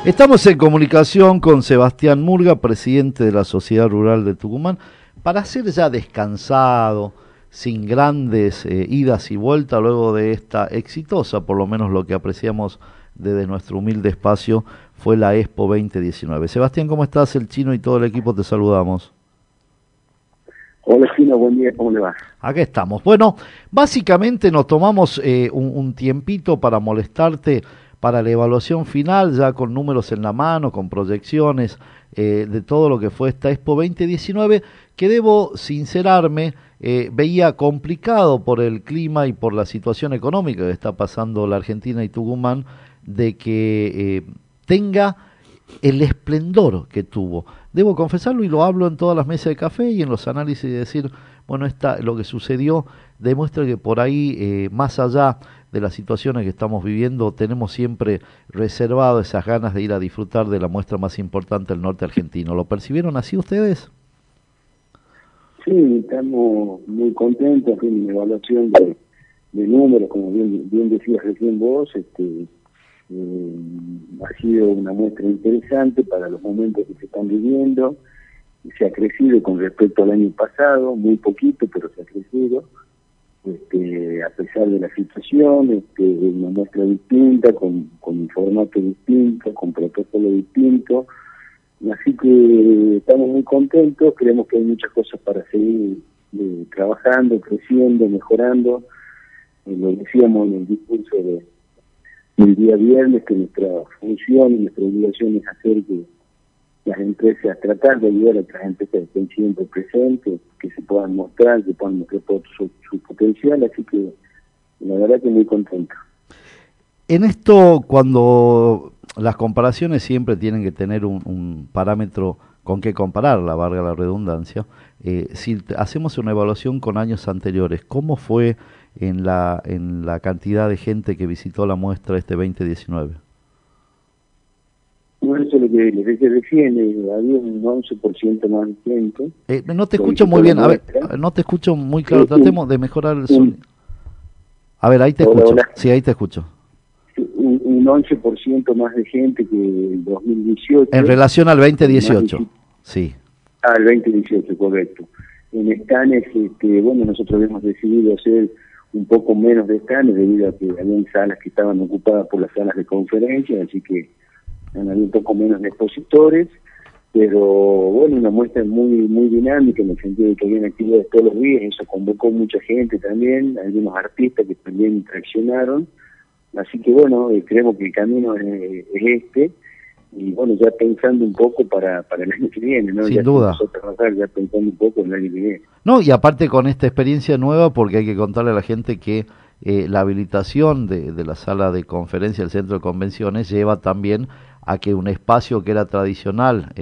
Estamos en comunicación con Sebastián Murga, presidente de la Sociedad Rural de Tucumán, para ser ya descansado, sin grandes idas y vueltas, luego de esta exitosa, por lo menos lo que apreciamos desde nuestro humilde espacio, fue la Expo 2019. Sebastián, ¿cómo estás? El Chino y todo el equipo te saludamos. Hola Chino, buen día, ¿cómo le va? Acá estamos. Bueno, básicamente nos tomamos un tiempito para molestarte para la evaluación final, ya con números en la mano, con proyecciones de todo lo que fue esta Expo 2019, que debo sincerarme, veía complicado por el clima y por la situación económica que está pasando la Argentina y Tucumán, de que tenga el esplendor que tuvo. Debo confesarlo y lo hablo en todas las mesas de café y en los análisis de decir, bueno, lo que sucedió demuestra que por ahí, más allá de las situaciones que estamos viviendo, tenemos siempre reservado esas ganas de ir a disfrutar de la muestra más importante del norte argentino. ¿Lo percibieron así ustedes? Sí, estamos muy contentos en la evaluación de números, como bien decías recién vos, ha sido una muestra interesante para los momentos que se están viviendo, se ha crecido con respecto al año pasado, muy poquito, pero se ha crecido. A pesar de la situación, una muestra distinta, con un formato distinto, con protocolo distinto, así que estamos muy contentos, creemos que hay muchas cosas para seguir trabajando, creciendo, mejorando. Lo decíamos en el discurso del día viernes, que nuestra función y nuestra obligación es hacer que las empresas, tratar de ayudar a otras empresas que estén siempre presentes, que se puedan mostrar, que puedan mostrar todo su potencial, así que la verdad que muy contento. En esto, cuando las comparaciones siempre tienen que tener un parámetro con que compararla, valga la redundancia, si hacemos una evaluación con años anteriores, ¿cómo fue en la cantidad de gente que visitó la muestra este 2019? Bueno, eso es lo que les decía recién, había un 11% más de gente. No te escucho muy bien, a ver, no te escucho muy claro, tratemos de mejorar el sonido. A ver, ahí te escucho, sí, ahí te escucho. Un 11% más de gente que el 2018. En relación al 2018, sí. Al 2018, correcto. En estanes, bueno, nosotros habíamos decidido hacer un poco menos de estanes debido a que había salas que estaban ocupadas por las salas de conferencia, así que había un poco menos de expositores, pero bueno, una muestra muy dinámica en el sentido de que habían actividades todos los días, eso convocó mucha gente también, algunos artistas que también interaccionaron, así que bueno, creemos que el camino es este, y bueno, ya pensando un poco para el año que viene, ¿no? Sin ya duda. Trabajar, ya pensando un poco en el año que viene. No, y aparte con esta experiencia nueva, porque hay que contarle a la gente que la habilitación de la sala de conferencia, el centro de convenciones, lleva también a que un espacio que era tradicional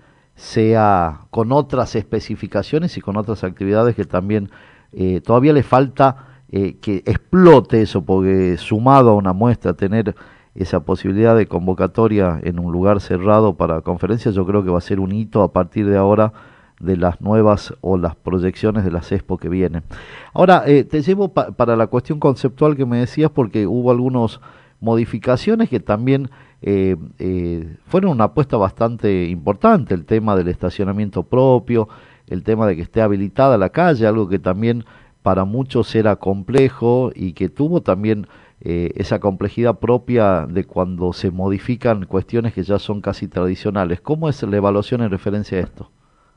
sea con otras especificaciones y con otras actividades que también todavía le falta que explote eso, porque sumado a una muestra, tener esa posibilidad de convocatoria en un lugar cerrado para conferencias, yo creo que va a ser un hito a partir de ahora de las nuevas o las proyecciones de las Expo que vienen. Ahora, te llevo para la cuestión conceptual que me decías, porque hubo algunas modificaciones que también fueron una apuesta bastante importante, el tema del estacionamiento propio, el tema de que esté habilitada la calle, algo que también para muchos era complejo y que tuvo también esa complejidad propia de cuando se modifican cuestiones que ya son casi tradicionales. ¿Cómo es la evaluación en referencia a esto?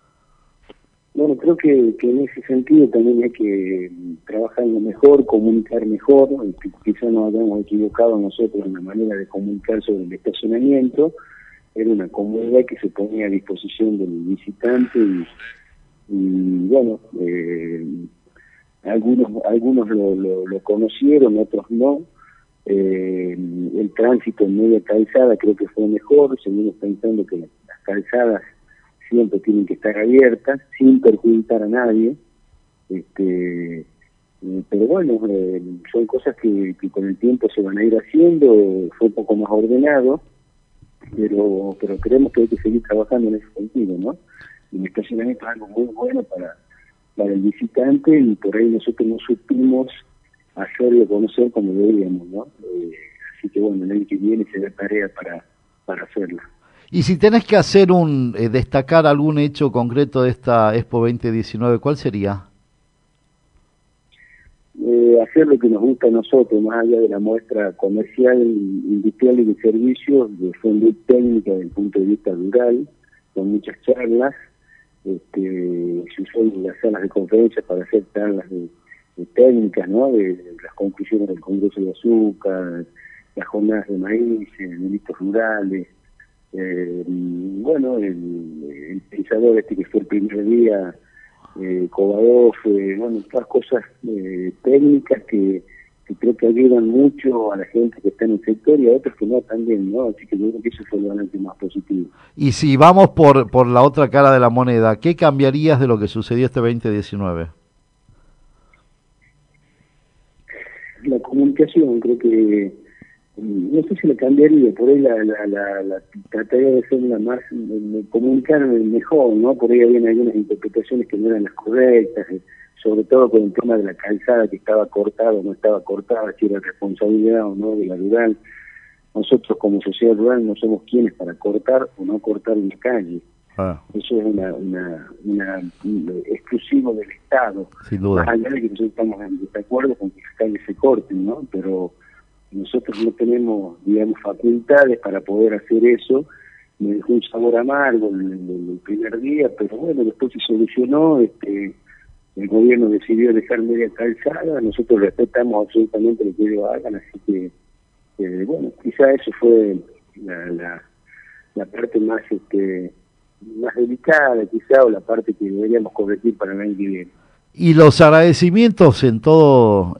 Bueno, creo que en ese sentido también hay que trabajar mejor, comunicar mejor, quizá nos habíamos equivocado nosotros en la manera de comunicar sobre el estacionamiento, era una comodidad que se ponía a disposición del visitante y bueno, algunos lo conocieron, otros no. El tránsito en media calzada creo que fue mejor, seguimos pensando que las calzadas siempre tienen que estar abiertas, sin perjudicar a nadie, pero bueno, son cosas que con el tiempo se van a ir haciendo, fue un poco más ordenado, pero creemos que hay que seguir trabajando en ese sentido, ¿no? Y el estacionamiento es algo muy bueno para el visitante y por ahí nosotros no supimos hacerlo conocer como deberíamos, ¿no? Así que bueno, el año que viene se da tarea para hacerla. Y si tenés que hacer destacar algún hecho concreto de esta Expo 2019, ¿cuál sería? Hacer lo que nos gusta a nosotros, más allá de la muestra comercial, industrial y de servicios, fue muy técnica desde el punto de vista rural, con muchas charlas. Se usó en las salas de conferencias para hacer charlas de técnicas, ¿no? De las conclusiones del Congreso de Azúcar, las jornadas de maíz, delitos rurales. Bueno, el pensador que fue el primer día, Cobadov, bueno, todas cosas técnicas que creo que ayudan mucho a la gente que está en el sector y a otros que no también, ¿no? Así que yo creo que eso fue el balance más positivo. Y si vamos por la otra cara de la moneda, ¿qué cambiarías de lo que sucedió este 2019? La comunicación, creo que no sé si la cambiaría, por ahí la trataría de ser la más, de comunicarme mejor, ¿no? Por ahí habían algunas interpretaciones que no eran las correctas, sobre todo con el tema de la calzada, que estaba cortada o no estaba cortada, si era responsabilidad o no de la rural. Nosotros como sociedad rural no somos quienes para cortar o no cortar una calle. Eso es una exclusivo del Estado. Sin duda. Más allá de que nosotros estamos en desacuerdo con que las calles se corten, ¿no? Pero nosotros no tenemos, digamos, facultades para poder hacer eso. Me dejó un sabor amargo el primer día, pero bueno, después se solucionó. El gobierno decidió dejar media calzada, nosotros respetamos absolutamente lo que ellos hagan, así que, bueno, quizá eso fue la parte más más delicada, quizá, o la parte que deberíamos corregir para el año que viene. Y los agradecimientos en todo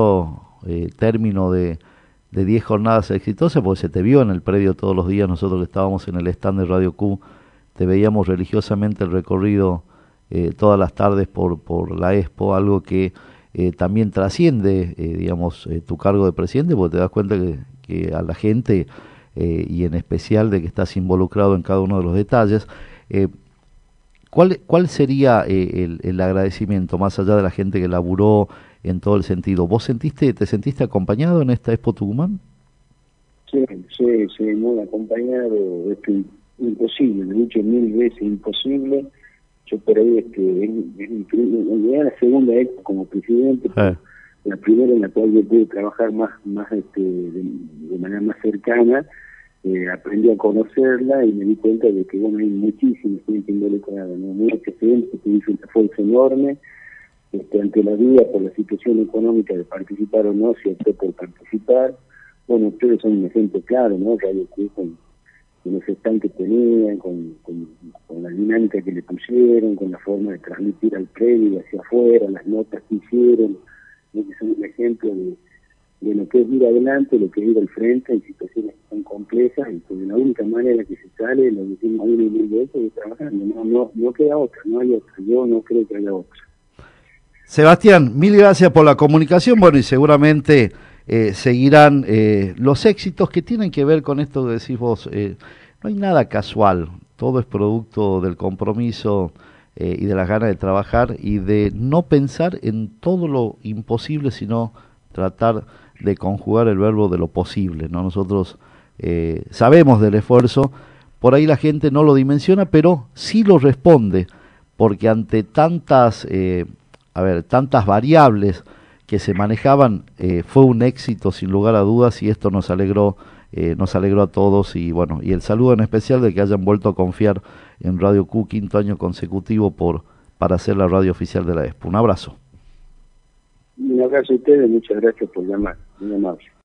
término de 10 jornadas exitosas, porque se te vio en el predio todos los días, nosotros que estábamos en el stand de Radio Q, te veíamos religiosamente el recorrido todas las tardes por la Expo, algo que también trasciende, digamos, tu cargo de presidente, porque te das cuenta que a la gente, y en especial de que estás involucrado en cada uno de los detalles, ¿cuál sería el agradecimiento, más allá de la gente que laburó en todo el sentido? ¿Vos te sentiste acompañado en esta Expo Tucumán? Sí, muy acompañado. Imposible, lo he dicho 1000 veces, imposible. Yo por ahí es la segunda Expo como presidente, la primera en la cual yo pude trabajar más de manera más cercana. Aprendí a conocerla y me di cuenta de que bueno, hay muchísima gente involucrada, ¿no? Mucha gente que hizo un esfuerzo enorme. Ante la duda por la situación económica de participar o no, se optó por participar. Bueno, ustedes son un ejemplo claro, ¿no? Radio Q con los stands que tenían, con la dinámica que le pusieron, con la forma de transmitir al predio y hacia afuera, las notas que hicieron, ¿no? Que son un ejemplo de lo que es ir adelante, lo que es ir al frente en situaciones que son complejas, y que de la única manera que se sale, lo decimos una y mil veces, es trabajando, no queda otra, no hay otra, yo no creo que haya otra. Sebastián, mil gracias por la comunicación, bueno, y seguramente seguirán los éxitos que tienen que ver con esto que decís vos. No hay nada casual, todo es producto del compromiso y de las ganas de trabajar y de no pensar en todo lo imposible, sino tratar de conjugar el verbo de lo posible, ¿no? Nosotros sabemos del esfuerzo, por ahí la gente no lo dimensiona, pero sí lo responde, porque ante tantas variables que se manejaban, fue un éxito sin lugar a dudas, y esto nos alegró a todos, y bueno, y el saludo en especial de que hayan vuelto a confiar en Radio Q, 5º año consecutivo para ser la radio oficial de la Expo. Un abrazo. Un abrazo a ustedes, muchas gracias por llamar, muy amable.